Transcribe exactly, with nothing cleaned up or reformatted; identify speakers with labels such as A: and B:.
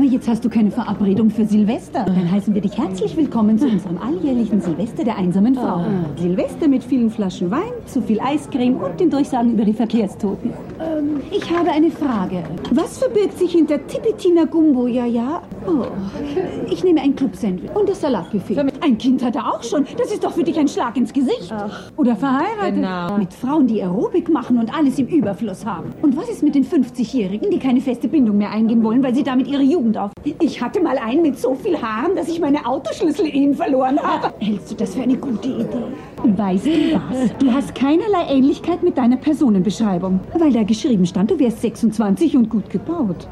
A: Aber jetzt hast du keine Verabredung für Silvester. Dann heißen wir dich herzlich willkommen zu unserem alljährlichen Silvester der einsamen Frau. Silvester mit vielen Flaschen Wein, zu viel Eiscreme und den Durchsagen über die Verkehrstoten. Ähm, ich habe eine Frage. Was verbirgt sich hinter Tipitina Gumbo, ja, ja? Oh, ich nehme ein Club-Sandwich und das Salatbuffet. Ein Kind hat er auch schon. Das ist doch für dich ein Schlag ins Gesicht. Ach. Oder verheiratet. Genau. Mit Frauen, die Aerobik machen und alles im Überfluss haben. Und was ist mit den fünfzigjährigen, die keine feste Bindung mehr eingehen wollen, weil sie damit ihre Jugend auf... Ich hatte mal einen mit so viel Haaren, dass ich meine Autoschlüssel in ihn verloren habe. Hältst du das für eine gute Idee? Weißt du was? Du hast keinerlei Ähnlichkeit mit deiner Personenbeschreibung, weil da geschrieben stand, du wärst sechsundzwanzig und gut gebaut.